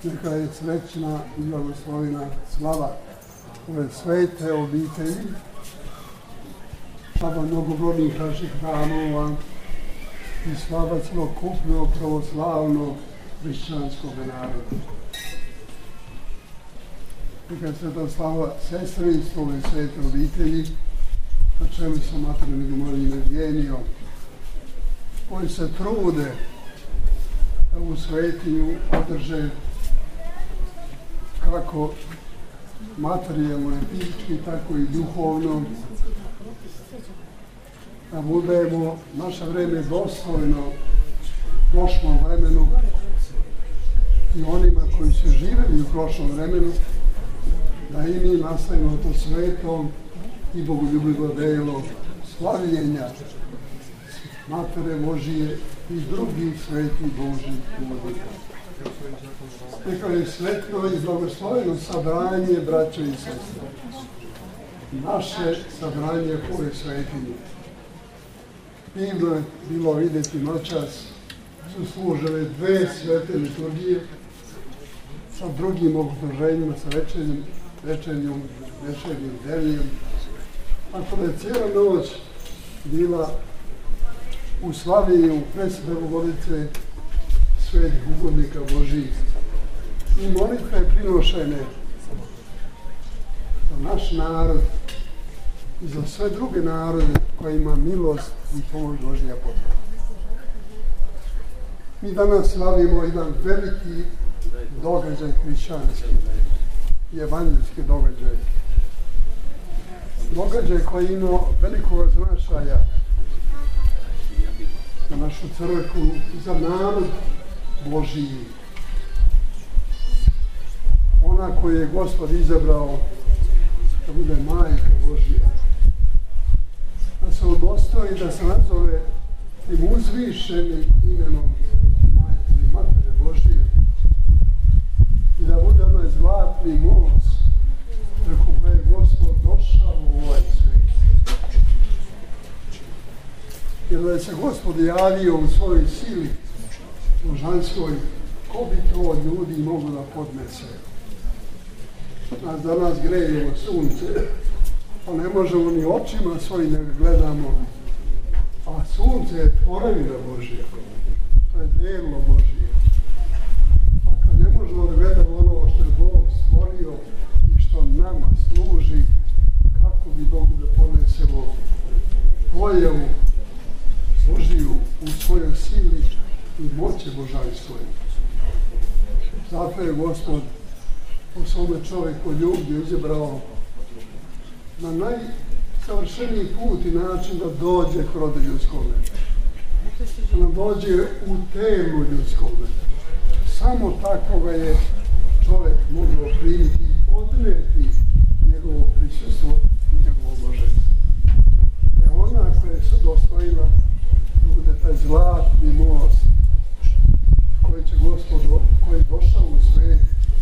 Neka je srećna i blagoslovina slava ove svete obitelji, slava mnogobrojnih naših hramova i slava celokupnog pravoslavnog hrišćanskog naroda. Neka je sveta slava sestrinstvo ove svete obitelji, na čelu sa materom Grigorijem Evgenijom, koji se trude da u svetinju održe kako materijalno i fizički, tako i duhovno, da budemo naše vreme dostojno prošlom vremenu i onima koji su živeli u prošlom vremenu, da i mi nastavimo to sveto i bogoljubivo delo slavljenja Matere Božije i drugih svetih Božih ljudi. Neka je svetlo i blagosloveno sabranje, braćo i sestre. Naše sabranje po svetinji. Divno je bilo vidjeti noćas, su služile dve svete liturgije sa drugim okruženjima, sa večernjim deljem. Tako da je cijela noć bila u slavljenju presvete Bogorodice svetih ugodnika Božijih. I molitve prinošene za naš narod i za sve druge narode kojima milost i pomoć Božija potrebna. Mi danas slavimo jedan veliki događaj hrišćanski i evanđelski događaj. Događaj koji ima velikog značaja za našu crkvu i za narod Božiji. Ona koju je Gospod izabrao da bude majka Božija. Da se udostoji da se nazove tim uzvišenim imenom majke ili Matere Božije i da bude onaj zlatni most preko koje je Gospod došao u ovaj svijet. Jer da je se Gospod javio u svojoj sili božanskoj, ko bi to od ljudi mogu da podnese? Nas danas grejemo sunce, pa ne možemo ni očima svojim da gledamo, a sunce je tvorevina Božja, to je delo Božje. Pa kad ne možemo da gledamo ono što je Bog stvorio i što nama služi, kako bi mogli da podnesemo pojavu Božiju u svojoj sili i moći božanstva. Zato je Gospod po svome čovjeku ljublju izabrao na najsavršeniji put i način da dođe k rodu ljudskome. Da dođe u telu ljudskome. Samo tako ga je čovjek mogao primiti i podneti njegovo prisustvo i njegovo božanstvo. Da je ona koja je se dostojila da bude taj zlatni most koji će Gospod, koji je došao u svijet,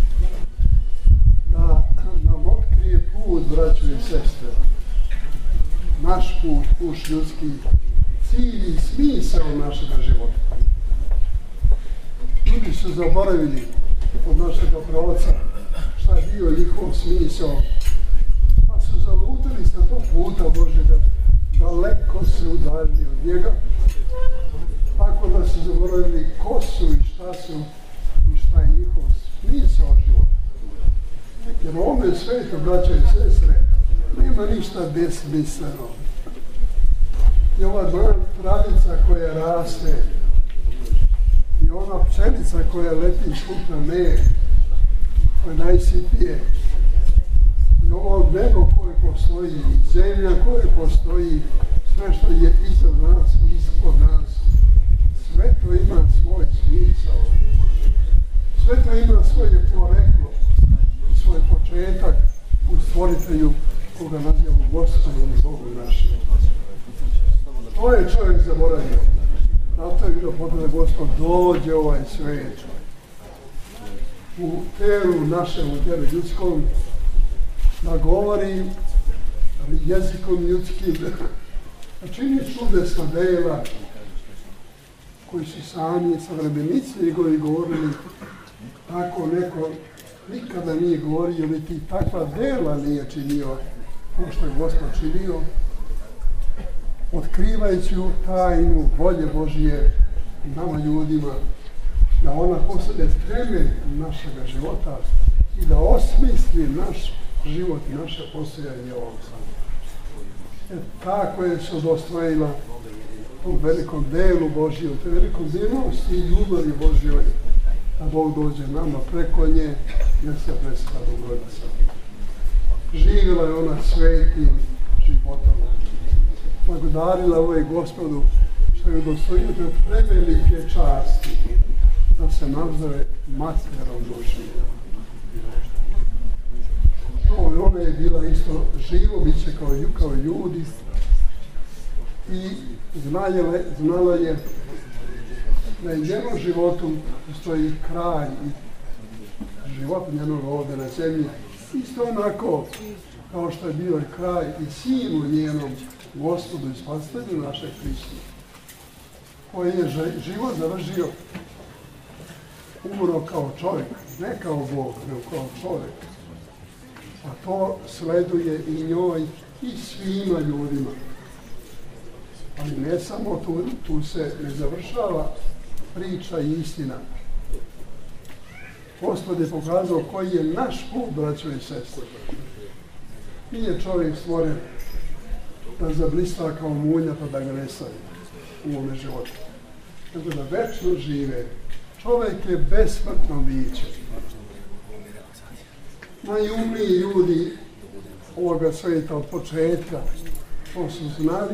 da nam otkrije put, braćo i sestre. Naš put ljudski, cilj i smisao našeg života. Ljudi su zaboravili od našeg proroca šta je bio njihov smisao, pa su zalutili sa tog puta Božjega, daleko se udaljili od njega, tako da su zaboravili ko su i šta su i šta je njihov smisao života. Jer ovome svetu, braća i sestre, nema ništa besmisleno. I ova travica koja raste, i ona pšenica koja leti svud na med, koja je najsitnije, i ovo nebo koje postoji, zemlja koje postoji, sve što je iznad nas i ispod nas, sve to ima svoj smisao. Sve to ima svoje poreklo, svoj početak u stvoritelju koga nazivamo Gospodom i Bogom našim. To je čovjek zaboravio. Zato je bilo potrebno da Gospod dođe u ovaj svijet. U telu našem, u telu ljudskom, da govori jezikom ljudskim, da čini čudesna dela koji su sami savremenici njegovi govorili tako neko nikada nije govorio, niti takva dela nije činio, kao što je Gospod činio, otkrivajući tajnu volje Božije nama ljudima, da ona postane temelj našega života i da osmisli naš život i naše postojanje ovom svijetu. Tako je se udostojila tom velikom delu Božijom, te velikom milosti i ljubavi Božjoj, da Bog dođe nama preko nje, jer se presva Bogorodica. Živjela je ona svetim životom. Blagodarila ovaj Gospodu što je udostojio te prevelike časti da se nazove Materom Božijom. Ona je bila isto živo biće kao ljudi i znala je da je njenom životu postoji kraj i život njenog ovdje na zemlji. Isto onako kao što je bio i kraj i sinu njenom Gospodu i Spasitelju našeg Hristu, koji je život završio, umro kao čovjek, ne kao Bog, nego kao čovjek. A to sleduje i njoj i svima ljudima. Ali ne samo tu se ne završava priča i istina. Gospod je pokazao koji je naš put, braćo i sestre. Nije čovjek stvoren da zablista kao mulja pa da ga ne stavi u ovome životu. Nego da večno žive. Čovjek je besmrtno biće. Najumniji ljudi ovoga svijeta od početka to su znali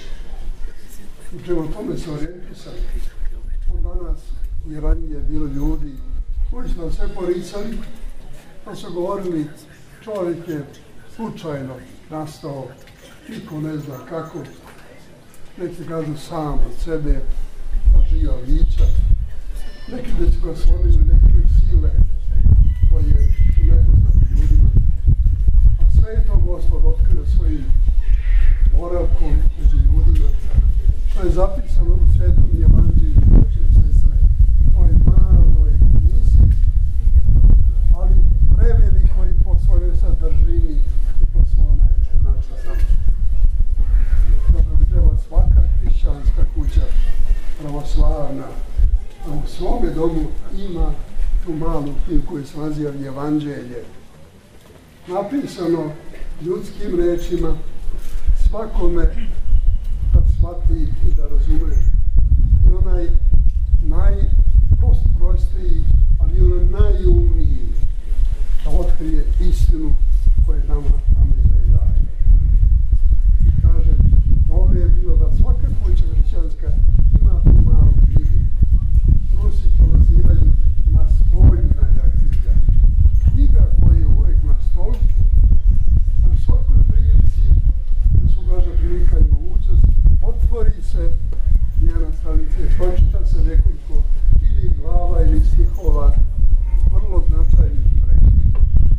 i prema tome su orijentisali. Od danas i ranije bilo ljudi koji su nam sve poricali, pa su govorili čovjek je slučajno nastao, niko ne zna kako, neki kažu sam od sebe, pa živa bića, neki da su ga stvorili neke sile koje su nepoznati ljudima. A sve je to Gospod otkrio svojim boravkom među ljudima, što je zapisano u Svetom Evanđelju, braće i sestre, toj maloj misiji, ali prevelikoj po svojoj sadržini i po svome načinu. Dobro bi treba svaka hrišćanska kuća pravoslavna u svome domu ima tu malu knjigu koju se naziva Evanđelje. Napisano ljudskim rečima, svakome da shvati i da razume. I onaj najprostiji, ali onaj najumniji da otkrije istinu koju nama i daje. I kaže, ovo je bilo da svaka kuća hrišćanska ima tu malu knjigu. Rusi to nazivaju nastoljna knjiga. Knjiga koja je uvijek na stolu, a u svakoj prilici, da su Božja prilika i mogućnost, otvori se njena stranica i pročita se nekoliko ili glava ili stihova vrlo značajnih vremena.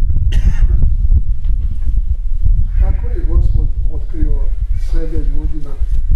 Tako je Gospod otkrio sebe ljudima,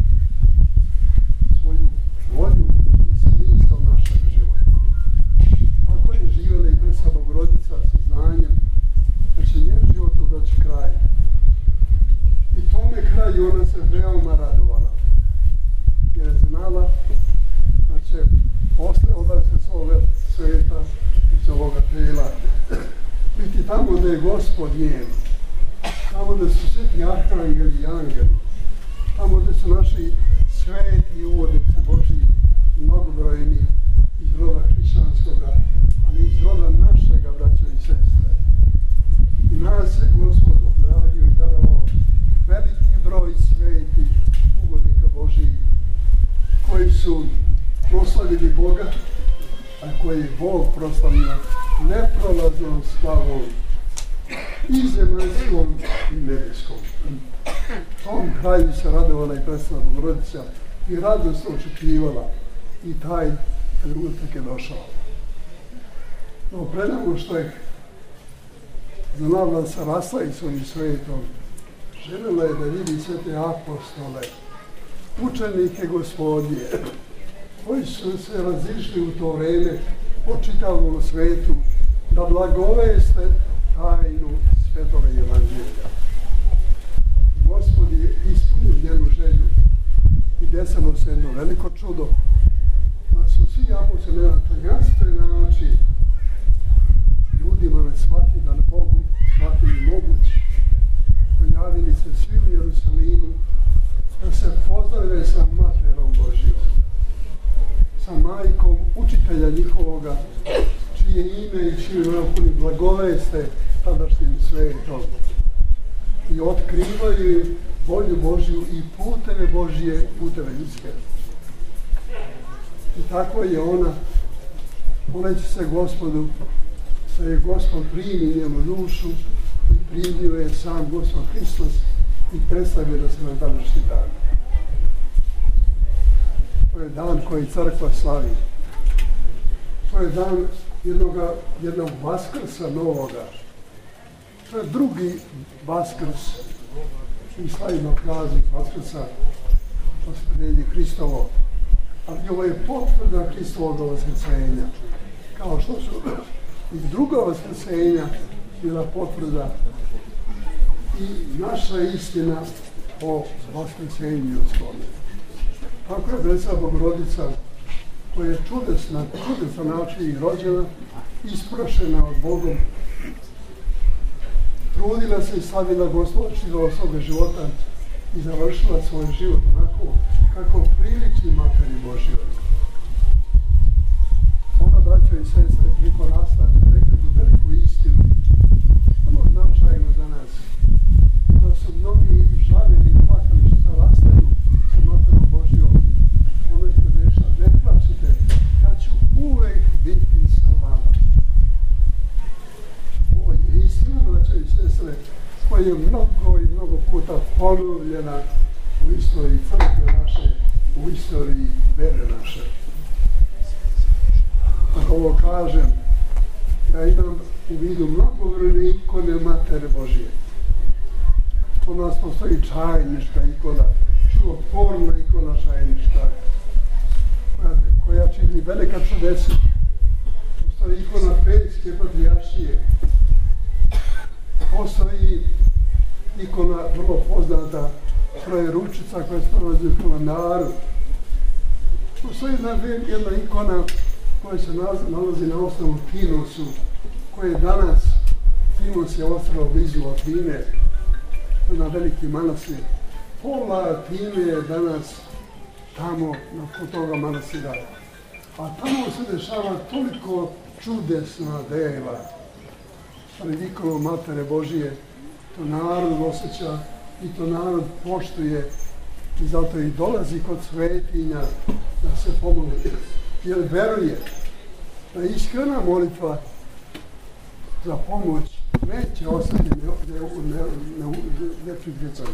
svoju volju i smisao našeg života. Tako je živjela i Presva Bogorodica sa znanjem da će njen život doći kraj. I tome kraju ona se veoma radovala, jer je znala da će posle odaviti se svoga sveta i svoga tela biti tamo gdje je Gospod njen, tamo gdje su sveti arhangeli i angeli, tamo gdje su naši sveti uvodnici Božji, mnogobrojni iz roda hrišćanskoga, ali iz roda našega, braćo i sestre. I nas je Gospod obdario i dao veliki broj svetih ugodnika Božjih, koji su proslavili Boga, a koji je Bog proslavio neprolaznom slavom i zemaljskom i nebeskom. Tom kraju se radovala i Presva Bogorodica i radosno očekivala i taj trenutak je došao. No, pre nego što je znala sa Raslajicom i svetom, željela je da vidi sve te apostole, učenike Gospodnje, koji su se razišli u to vreme po čitavom svetu da blagoveste tajnu Svetoga Evanđelja. Gospod je ispunio njenu želju i desilo se jedno veliko čudo, da su svi apostoli na tajanstven način ljudima neshvatljivan Bogu, shvatili moguć, pojavili se svi u Jerusalimu da se pozdrave sa Materom Božjom, sa majkom učitelja njihovoga, čije ime i čije napuni blagoveste tadašnjim svetom i otkrivaju volju Božju i puteve Božje, puteve ljudske. I tako je ona, moleći se Gospodu, da je Gospod primi njenu dušu i primio je sam Gospod Hristos i predstavio da se na današnji dan. To je dan koji crkva slavi. To je dan jednog vaskrsa novoga. To je drugi vaskrs. Mi slavimo praznik vaskrsa, Vaskrsenje Hristovo. Ali ovo je potvrda Hristovog vaskrsenja. Kao što su i druga vaskrsenja bila potvrda i naša istina o vaskrsenju ljudskom. Tako je Presa Bogorodica, koja je čudesan način i rođena, isprošena od Bogom, trudila se i slavila Gospoda čitavog svoga života i završila svoj život onako kako priliči Materi Božjoj. Ona, braćo i sestre, priko nastavlja rekli veliku istinu, ono značajno za nas. Kada su mnogi žalili i plakali što se rastaju sa Materom Božjom, ono je nešto, ne plačite, ja ću uvek biti sa vama. Ovo je istina, braćo i sestre, koja je mnogo puta ponovljena u istoriji crkve naše, u istoriji vere naše. Ako ovo kažem, ja imam u vidu mnogobrojne ikone Matere Božije. Kod nas postoji čajnička ikona, čudotvorna ikona čajnička, koja čini velika čudesa. Postoji ikona Peljske patrijaršije. Postoji ikona vrlo poznata Trojeručica koja se nalazi u Hilandaru. Postoji jedna ikona koja se nalazi na ostrvu Pinosu, koje je danas, Pinos je ostrvo blizu Atine, to je na veliki manastir. Pola Atine je danas tamo, nakon toga manastira. A tamo se dešava toliko čudesna dela. Predikolo Matere Božije, to narod osjeća i to narod poštuje i zato i dolazi kod svetinja da se pomoli. Jer veruje da iskrena molitva za pomoć neće ostati neprihvaćena.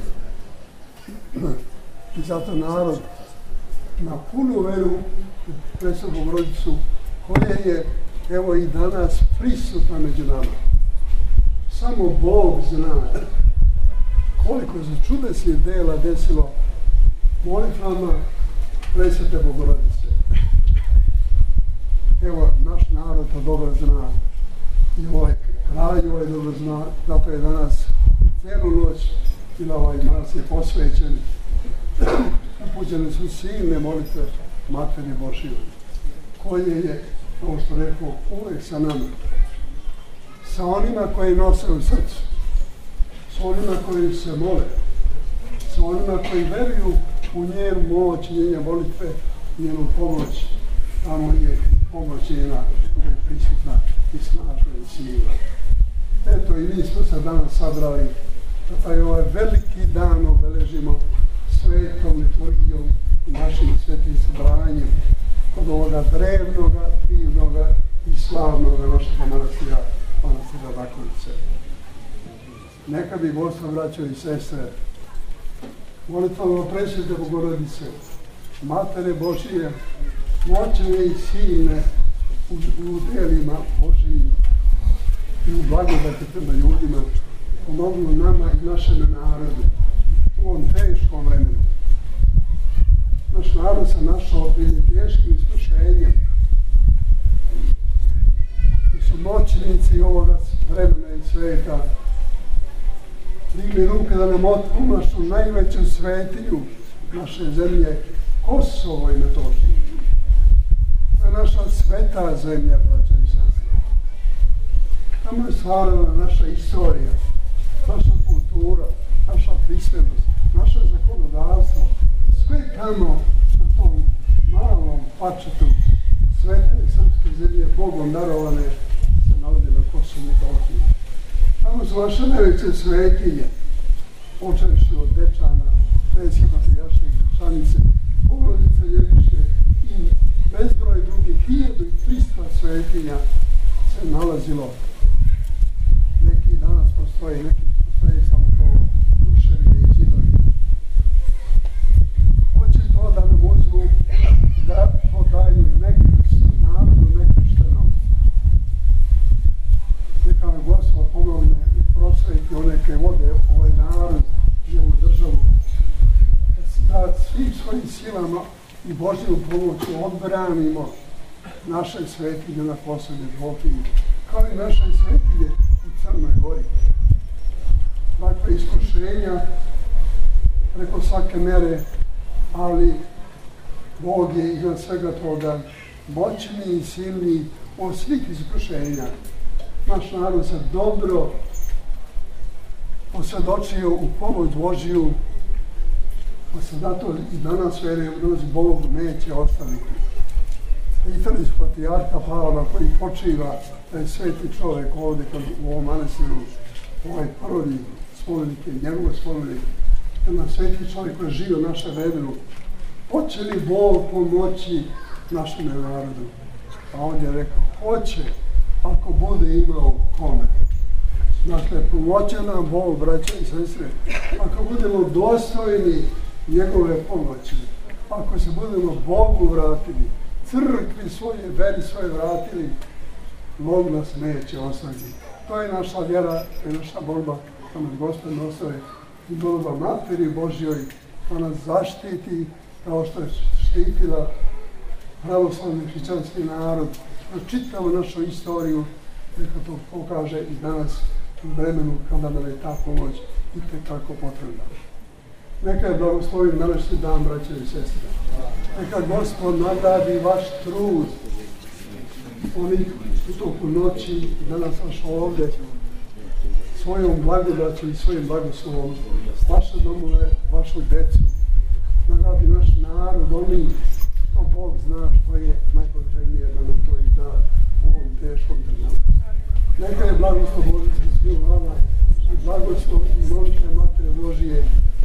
I zato narod na punu veru u Presvetogu Bogorodicu, koja je evo i danas prisutna među nama. Samo Bog zna koliko se čudesnih dela desilo molitvama Presvete Bogorodice. Evo, naš narod to dobro zna i ovaj kralj ovaj dobro zna, zato je danas cijelu noć bila ovaj manastir posvećen. Upućene su silne molitve Materi Božjoj, koje je, kao što rekao, uvek sa nama. Sa onima koji nose u srcu, sa onima koji se mole, sa onima koji veruju u njenu moć, njene molitve, njenu pomoć. Tamo je pomoć njena koja je prisutna i snažna i silna. Eto, i mi smo se danas sabrali da taj ovaj veliki dan obeležimo svetom liturgijom i našim svetim sabranjem kod ovoga drevnoga, divnoga i slavnoga našeg manastira Rakovice. Neka bi Gospod, braćo i sestre, molitvama Presvete Bogorodice, Matere Božije, moćne i silne u delima Božijim i u blagodati prema ljudima, pomognu nama i našem narodu u ovom teškom vremenu. Naš narod se našao pred teškim iskušenjem. moćnici ovoga vremena i sveta digli ruke da nam otmu našu najveću svetinju naše zemlje, Kosovo i Metohiju. To je naša sveta zemlja, braća i sestre. Tamo je stvarana naša istorija, naša kultura, naša pismenost, naše zakonodavstvo. Sve tamo na tom malom pačetu svete srpske zemlje, Bogom darovane, se nalazi na Kosovu i Metohiji. Tamo su vaše najveće svetinje, počevši od Dečana, Švedske patrijaršne Gračanice, Bogorodice Ljeviške i bezbroj drugih 1300 svetinja se nalazilo. Neki danas postoje, neki postoje samo kao ruševine i zidovi. Hoće to da nam uzmu, da to daju narodu nekrštenom. Neka nam Gospod pomogne i prosveti one koje vode ovaj narod i ovu državu, da svim svojim silama i Božjom pomoću odbranimo naše svetinje na Kosovu i Metohiji, kao i naše svetinje u Crnoj Gori. Dakle, iskušenja preko svake mere, ali Bog je iznad svega toga moćni i silni od svih iskušenja. Naš narod se dobro osvjedočio u pomoć Božiju, pa se zato i danas verujemo da nas Bog neće ostaviti. Pitali su patrijarha Pavla koji počiva, da je sveti čovjek ovdje u ovom manastiru, ovaj prvi spomenik je njegov spomenik, na sveti čovjek koji je živio u našem vremenu. Hoće li Bog pomoći našem narodu? A on je rekao, hoće, ako bude imao kome. Dakle, pomoće nam Bog, braća i sestre, ako budemo dostojni njegove pomoći, ako se budemo Bogu vratili, crkvi svoje, veri svoje vratili, Bog nas neće ostaviti. To je naša vjera, to je naša borba, da nas Gospod ostave i borba Materi Božjoj, da nas zaštiti kao što je štitila pravoslavni hrišćanski narod, da čitamo našu istoriju, neka to pokaže i danas u vremenu kada nam je ta pomoć i tekako potrebna. Neka je blagoslovim današnji dan, braće i sestre. Neka Gospod nagradi vaš trud onih u toku noći danas vaš ovdje svojom blagodaću i svojim blagoslovom vaše domove, vašu decu. Nagradi naš narod onim što Bog zna što je najpotrebnije da nam to i da u ovom teškom trenutku. Neka je blagoslov Božji sa svim vama i blagoslov i molitve Matere Božije